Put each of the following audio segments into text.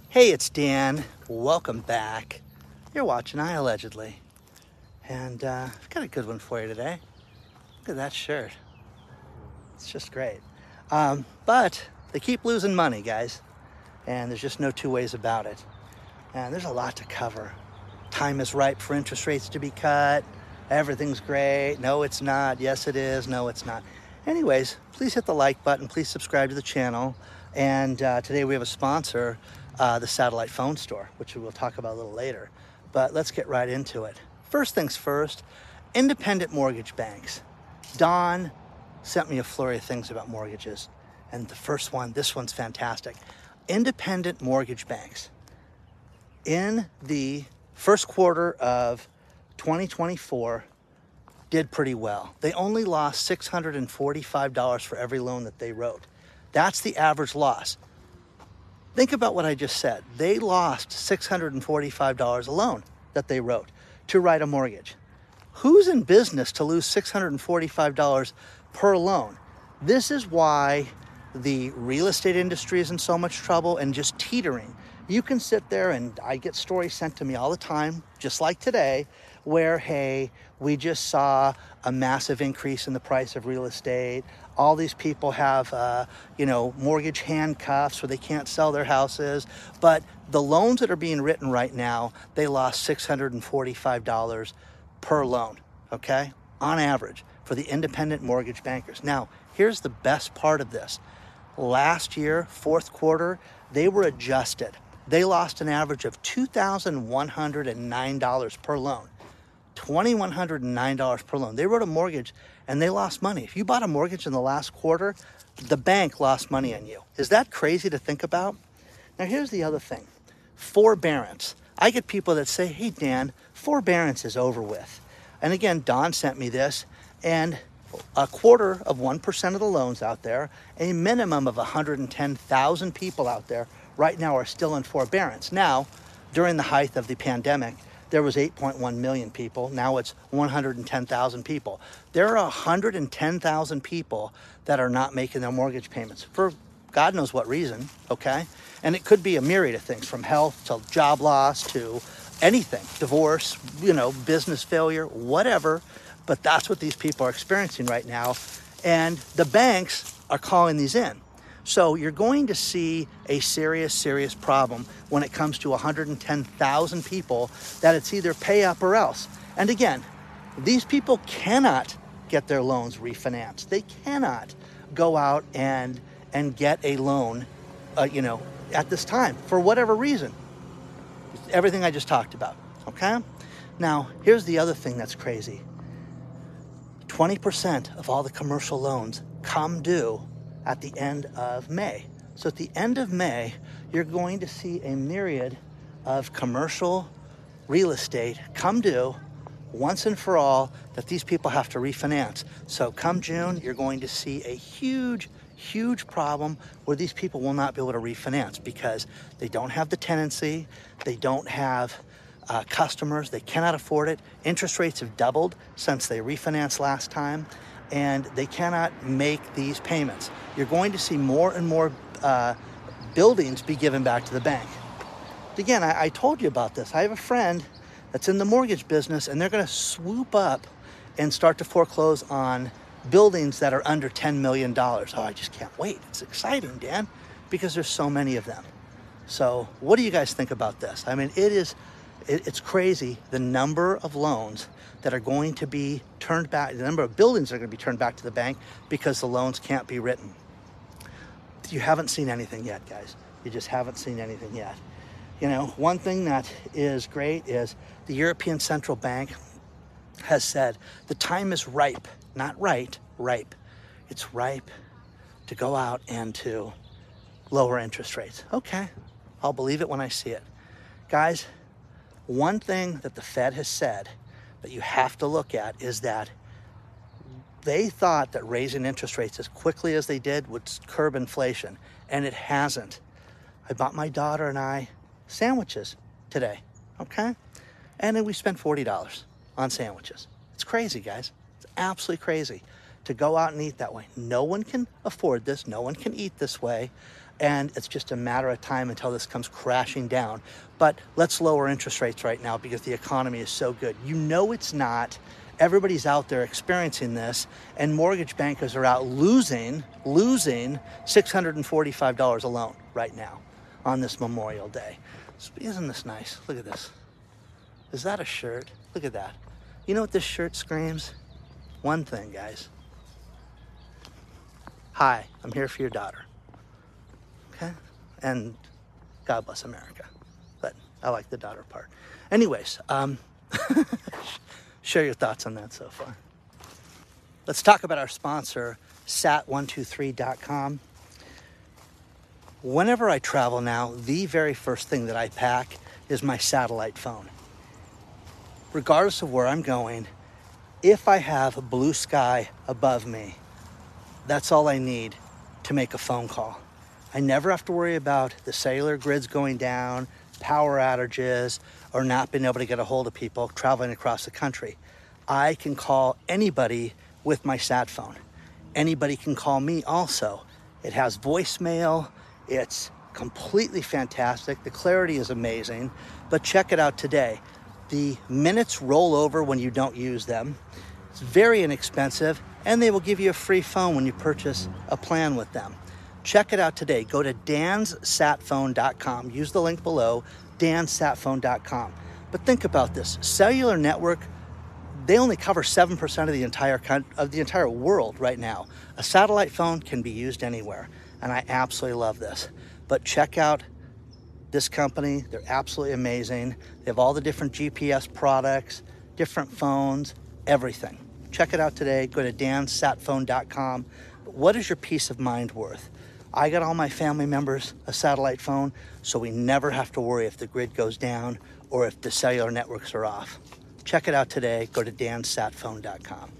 Hey, it's Dan. Welcome back. You're watching I Allegedly. And I've got a good one for you today. Look at that shirt. It's just great. But they keep losing money, guys. And there's just no two ways about it. And there's a lot to cover. Time is ripe for interest rates to be cut. Everything's great. No, it's not. Yes, it is. No, it's not. Anyways, please hit the like button. Please subscribe to the channel. And today we have a sponsor, the Satellite Phone Store, which we'll talk about a little later. But let's get right into it. First things first, independent mortgage banks. Don sent me a flurry of things about mortgages. And the first one, this one's fantastic. Independent mortgage banks. In the first quarter of 2024, did pretty well. They only lost $645 for every loan that they wrote. That's the average loss. Think about what I just said. They lost $645 a loan that they wrote to write a mortgage. Who's in business to lose $645 per loan? This is why the real estate industry is in so much trouble and just teetering. You can sit there, and I get stories sent to me all the time, just like today, where, hey, we just saw a massive increase in the price of real estate. All these people have, mortgage handcuffs where they can't sell their houses. But the loans that are being written right now, they lost $645 per loan, okay, on average for the independent mortgage bankers. Now, here's the best part of this. Last year, fourth quarter, they were adjusted. They lost an average of $2,109 per loan. $2,109 per loan. They wrote a mortgage and they lost money. If you bought a mortgage in the last quarter, the bank lost money on you. Is that crazy to think about? Now, here's the other thing. Forbearance. I get people that say, hey, Dan, forbearance is over with. And again, Don sent me this, and a quarter of 1% of the loans out there, a minimum of 110,000 people out there right now are still in forbearance. Now, during the height of the pandemic, there was 8.1 million people. Now it's 110,000 people. There are 110,000 people that are not making their mortgage payments for God knows what reason, okay? And it could be a myriad of things, from health to job loss to anything, divorce, business failure, whatever. But that's what these people are experiencing right now. And the banks are calling these in. So you're going to see a serious problem when it comes to 110,000 people that it's either pay up or else. And again, these people cannot get their loans refinanced. They cannot go out and get a loan, at this time for whatever reason. Everything I just talked about, okay? Now, here's the other thing that's crazy. 20% of all the commercial loans come due at the end of May. So at the end of May, you're going to see a myriad of commercial real estate come due once and for all that these people have to refinance. So come June, you're going to see a huge problem where these people will not be able to refinance because they don't have the tenancy, they don't have customers, they cannot afford it. Interest rates have doubled since they refinanced last time, and they cannot make these payments. You're going to see more and more buildings be given back to the bank. Again, I told you about this. I have a friend that's in the mortgage business, and they're going to swoop up and start to foreclose on buildings that are under $10 million. Oh, I just can't wait. It's exciting, Dan, because there's so many of them. So what do you guys think about this? I mean, it's crazy the number of loans that are going to be turned back, the number of buildings that are going to be turned back to the bank because the loans can't be written. You haven't seen anything yet, guys. You just haven't seen anything yet. One thing that is great is the European Central Bank has said the time is ripe, not right, ripe. It's ripe to go out and to lower interest rates. Okay, I'll believe it when I see it. Guys, one thing that the Fed has said that you have to look at is that they thought that raising interest rates as quickly as they did would curb inflation, and it hasn't. I bought my daughter and I sandwiches today, okay? And then we spent $40 on sandwiches. It's crazy, guys. It's absolutely crazy to go out and eat that way. No one can afford this. No one can eat this way. and it's just a matter of time until this comes crashing down. But let's lower interest rates right now because the economy is so good. You know it's not. Everybody's out there experiencing this, and mortgage bankers are out losing $645 alone right now on this Memorial Day. So isn't this nice? Look at this. Is that a shirt? Look at that. You know what this shirt screams? One thing, guys. Hi, I'm here for your daughter. Okay? And God bless America. But I like the daughter part. Anyways, share your thoughts on that so far. Let's talk about our sponsor, sat123.com. Whenever I travel now, the very first thing that I pack is my satellite phone. Regardless of where I'm going, if I have a blue sky above me, that's all I need to make a phone call. I never have to worry about the cellular grids going down, power outages, or not being able to get a hold of people traveling across the country. I can call anybody with my sat phone. Anybody can call me also. It has voicemail. It's completely fantastic. The clarity is amazing, but check it out today. The minutes roll over when you don't use them. It's very inexpensive, and they will give you a free phone when you purchase a plan with them. Check it out today. Go to danssatphone.com. Use the link below, danssatphone.com. But think about this. Cellular network, they only cover 7% of the entire world right now. A satellite phone can be used anywhere, and I absolutely love this. But check out this company. They're absolutely amazing. They have all the different GPS products, different phones, everything. Check it out today. Go to danssatphone.com. But what is your peace of mind worth? I got all my family members a satellite phone, so we never have to worry if the grid goes down or if the cellular networks are off. Check it out today. Go to danssatphone.com.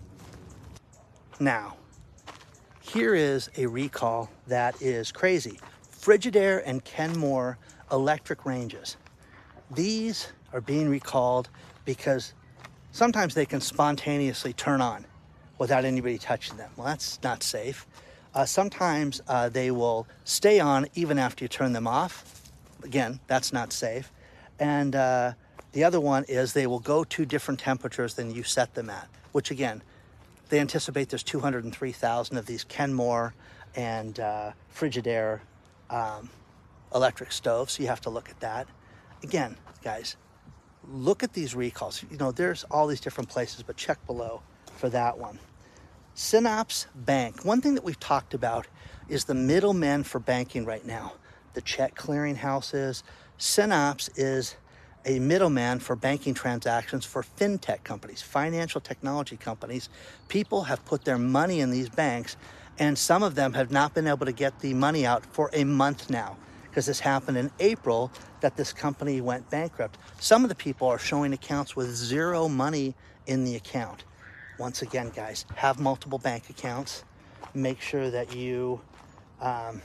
Now, here is a recall that is crazy. Frigidaire and Kenmore electric ranges. These are being recalled because sometimes they can spontaneously turn on without anybody touching them. Well, that's not safe. Sometimes they will stay on even after you turn them off. Again, that's not safe. And the other one is they will go to different temperatures than you set them at, which again, they anticipate there's 203,000 of these Kenmore and Frigidaire electric stoves, so you have to look at that. Again, guys, look at these recalls. You know, there's all these different places, but check below for that one. Synapse Bank. One thing that we've talked about is the middlemen for banking right now. The check clearing houses. Synapse is a middleman for banking transactions for fintech companies, financial technology companies. People have put their money in these banks, and some of them have not been able to get the money out for a month now, because this happened in April that this company went bankrupt. Some of the people are showing accounts with zero money in the account. Once again, guys, have multiple bank accounts. Make sure that you, are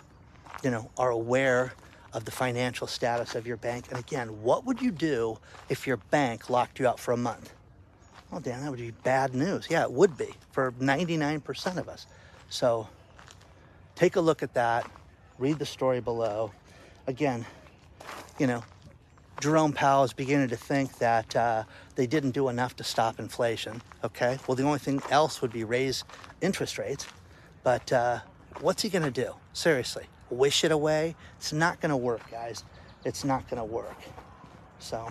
aware of the financial status of your bank. And again, what would you do if your bank locked you out for a month? Oh, Dan, that would be bad news. Yeah, it would be for 99% of us. So take a look at that. Read the story below. Again, Jerome Powell is beginning to think that they didn't do enough to stop inflation, okay? Well, the only thing else would be raise interest rates. But what's he going to do? Seriously, wish it away? It's not going to work, guys. It's not going to work. So,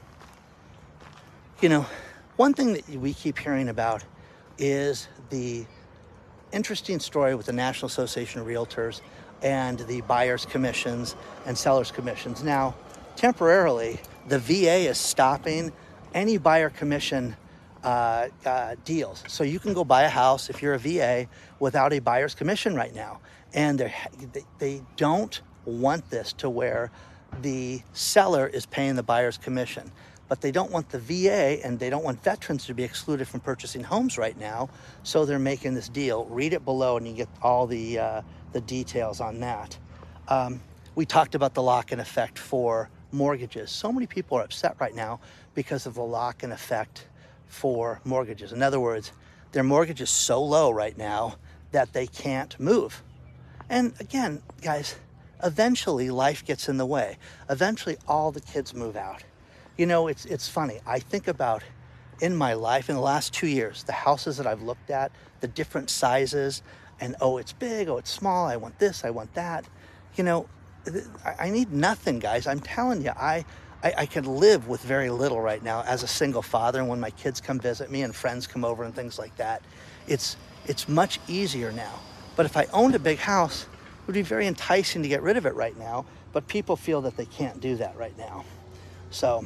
one thing that we keep hearing about is the interesting story with the National Association of Realtors and the buyers' commissions and sellers' commissions. Now, temporarily, the VA is stopping any buyer commission deals. So you can go buy a house if you're a VA without a buyer's commission right now. And they don't want this to where the seller is paying the buyer's commission. But they don't want the VA and they don't want veterans to be excluded from purchasing homes right now. So they're making this deal. Read it below and you get all the details on that. We talked about the lock-in effect for mortgages. So many people are upset right now because of the lock-in effect for mortgages. In other words, their mortgage is so low right now that they can't move. And again, guys, eventually life gets in the way. Eventually all the kids move out. You know, it's funny. I think about in my life in the last 2 years, the houses that I've looked at, the different sizes, and oh, it's big, oh, it's small, I want this, I want that. You know, I need nothing, guys. I'm telling you, I can live with very little right now as a single father. And when my kids come visit me and friends come over and things like that, it's much easier now. But if I owned a big house, it would be very enticing to get rid of it right now. But people feel that they can't do that right now. So,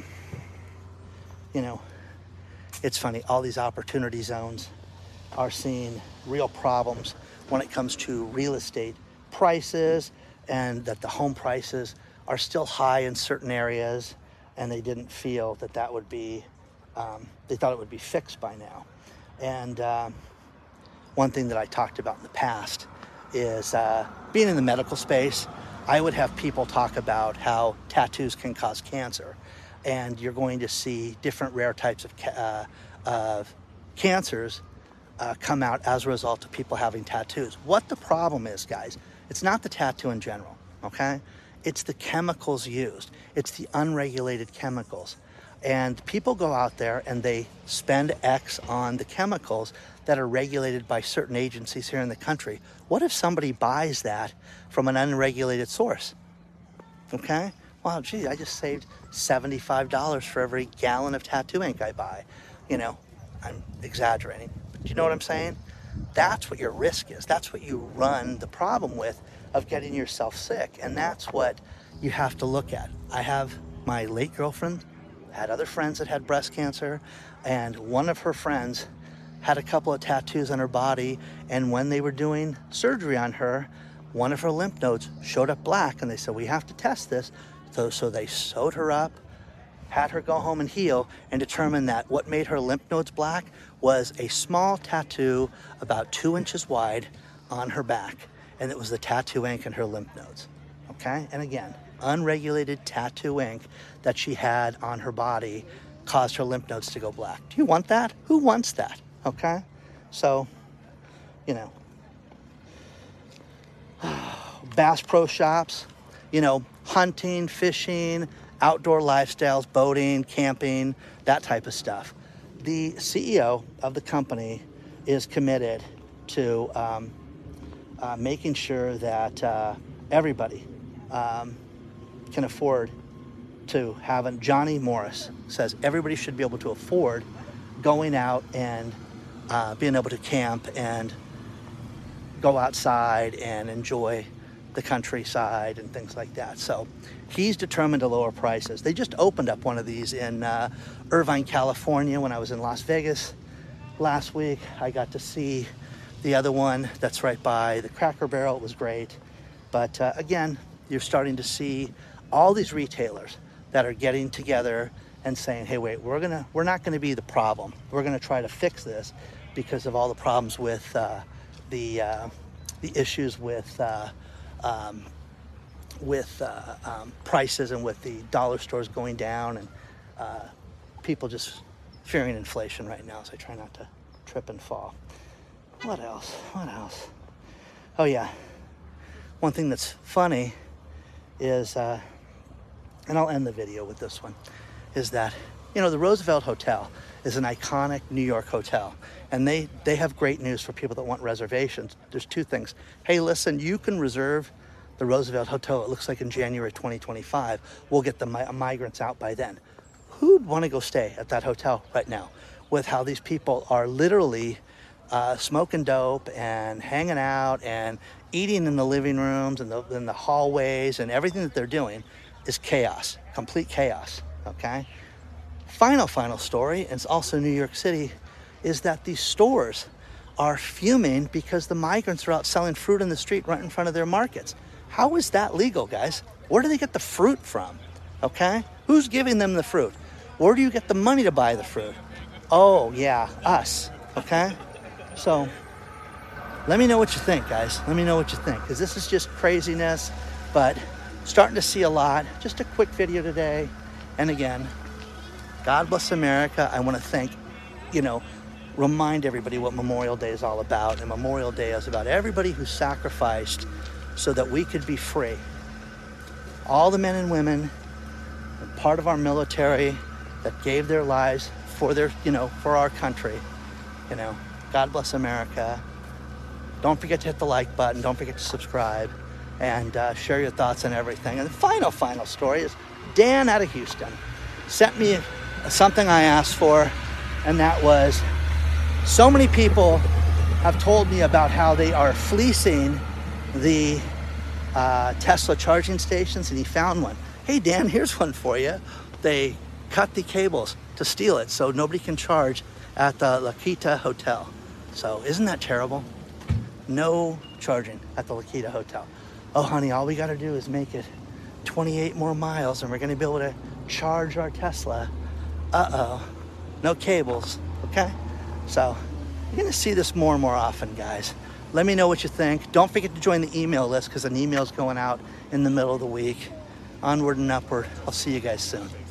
you know, it's funny. All these opportunity zones are seeing real problems when it comes to real estate prices, and that the home prices are still high in certain areas, and they didn't feel that that would be, they thought it would be fixed by now. And one thing that I talked about in the past is being in the medical space, I would have people talk about how tattoos can cause cancer. And you're going to see different rare types of cancers come out as a result of people having tattoos. What the problem is, guys, it's not the tattoo in general, okay? It's the chemicals used. It's the unregulated chemicals. And people go out there and they spend X on the chemicals that are regulated by certain agencies here in the country. What if somebody buys that from an unregulated source? Okay? Wow, gee, I just saved $75 for every gallon of tattoo ink I buy. You know, I'm exaggerating. But do you know what I'm saying? That's what your risk is. That's what you run the problem with of getting yourself sick. And that's what you have to look at. I have my late girlfriend, had other friends that had breast cancer, and one of her friends had a couple of tattoos on her body, and when they were doing surgery on her, one of her lymph nodes showed up black, and they said, we have to test this. So they sewed her up, had her go home and heal, and determined that what made her lymph nodes black was a small tattoo about 2 inches wide on her back, and it was the tattoo ink in her lymph nodes, okay? And again, unregulated tattoo ink that she had on her body caused her lymph nodes to go black. Do you want that? Who wants that, okay? So, you know, Bass Pro Shops, you know, hunting, fishing, outdoor lifestyles, boating, camping, that type of stuff. The CEO of the company is committed to making sure that everybody can afford to have a Johnny Morris says everybody should be able to afford going out and being able to camp and go outside and enjoy the countryside and things like that. So he's determined to lower prices. They just opened up one of these in Irvine, California when I was in Las Vegas last week. I got to see the other one that's right by the Cracker Barrel. It was great. But again, you're starting to see all these retailers that are getting together and saying, hey, wait, we're not gonna be the problem. We're gonna try to fix this because of all the problems with the issues with prices and with the dollar stores going down, and people just fearing inflation right now. So I try not to trip and fall. What else? Oh yeah, one thing that's funny is, and I'll end the video with this one, is that, you know, the Roosevelt Hotel is an iconic New York hotel, and they have great news for people that want reservations. There's two things. Hey, listen, you can reserve the Roosevelt Hotel, it looks like in January 2025. We'll get the migrants out by then. Who'd want to go stay at that hotel right now with how these people are literally smoking dope and hanging out and eating in the living rooms and in the hallways, and everything that they're doing is chaos, complete chaos, okay? Final story, and it's also New York City, is that these stores are fuming because the migrants are out selling fruit in the street right in front of their markets. How is that legal, guys? Where do they get the fruit from, okay? Who's giving them the fruit? Where do you get the money to buy the fruit? Oh, yeah, us, okay? So let me know what you think, guys. Let me know what you think, because this is just craziness, but starting to see a lot. Just a quick video today. And again, God bless America. I want to thank, remind everybody what Memorial Day is all about. And Memorial Day is about everybody who sacrificed so that we could be free. All the men and women, and part of our military that gave their lives for their, for our country. God bless America. Don't forget to hit the like button. Don't forget to subscribe and share your thoughts on everything. And the final story is Dan out of Houston sent me something I asked for, and that was, so many people have told me about how they are fleecing the Tesla charging stations, and he found one. Hey Dan, here's one for you. They cut the cables to steal it so nobody can charge at the La Quinta Hotel. So isn't that terrible? No charging at the La Quinta Hotel. Oh honey, all we gotta do is make it 28 more miles and we're gonna be able to charge our Tesla. Uh-oh, no cables, okay? So you're gonna see this more and more often, guys. Let me know what you think. Don't forget to join the email list because an email's going out in the middle of the week. Onward and upward. I'll see you guys soon.